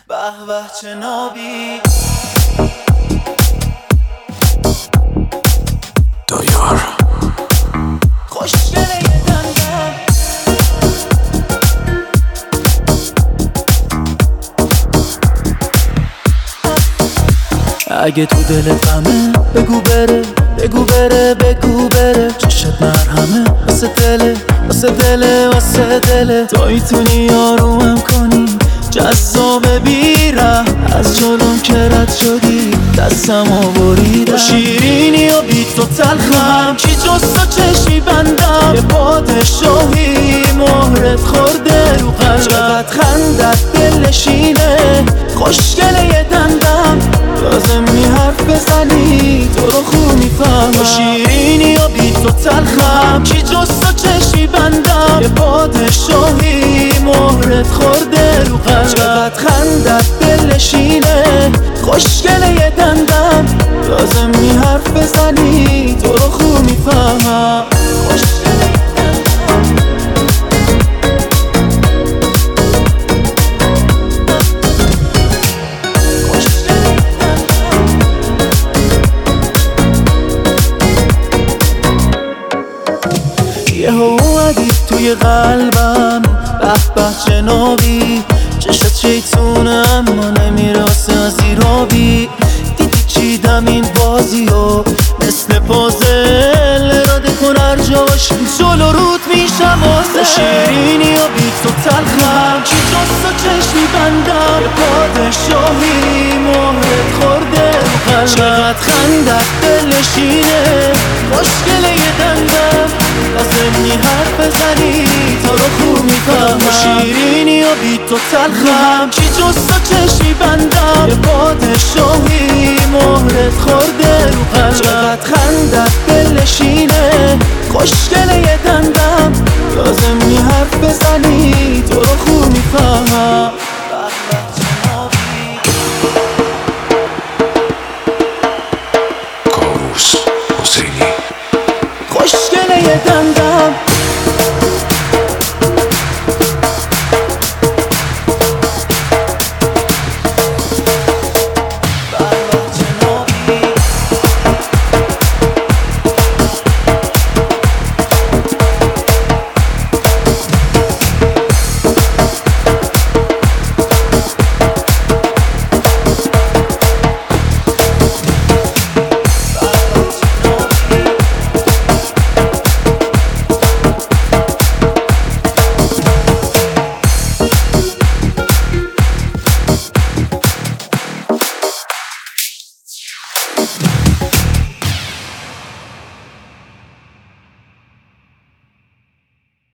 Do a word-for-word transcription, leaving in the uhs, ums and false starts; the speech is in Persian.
به به چه نابی دایار خوشگله یه دندم اگه تو دلت غمه بگو بره بگو بره بگو بره چشت مرهمه واسه دله واسه دله واسه دله تو میتونی یارومم کنی جذاب بیره از جلوم که رد شدی دستمو بریدم با شیرینی و بی تو تلخم چی جز تو چشمی بندم یه پادشاهی مهرت خورده رو قلبم چقدر خندت دلنشینه خوشگله یه دندم لازم می حرف بزنی تو رو خوب میفهمم با شیرینی و بی تو تلخم چی جز تو چشمی بندم یه پادشاهی مهرت خورده رو قلبم چقدر خندت دلنشینه خوشگله یه دندم لازم می حرف بزنی تو رو خوب میفهمم یه اومدی توی قلبم به به چه نابی چشت شیطونه اما نمیره واسه ازیرابی دیدی چیدم این بازی و مثل پازل اراده کن هر جا باشی جلو رود میشم واسه شیرینی و بی تو تلخم چی جز تو چشمی بندم یه پادشاهی مهرت خورده رو قلبم چقدر خندت دلنشینه خوشگله یه دندم لازم یه حرف بزنی تو رو خوب میفهمم با شیرینی و بی تو تلخم چی جز تو چشمی بندم یه پادشاهی مهرت خورده رو قلبم چقدر خندت دلنشینه خوشگله یه دندم لازم یه حرف بزنی تو رو خوب میفهمم کاووس حسینی خوشگله یه دندم